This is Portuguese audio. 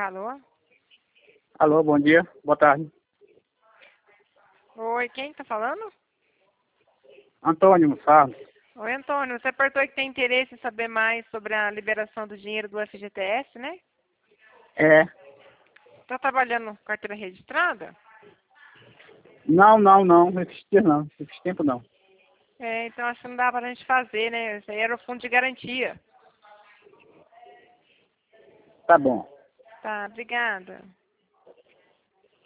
Alô? Alô, bom dia, boa tarde. Oi, quem tá falando? Antônio Sarro. Oi, Antônio. Você apertou que tem interesse em saber mais sobre a liberação do dinheiro do FGTS, né? É. Tá trabalhando com carteira registrada? Não, esses dias não, esses tempos não. Então acho que não dá pra gente fazer, né? Isso aí era o fundo de garantia. Tá bom. Tá, obrigada.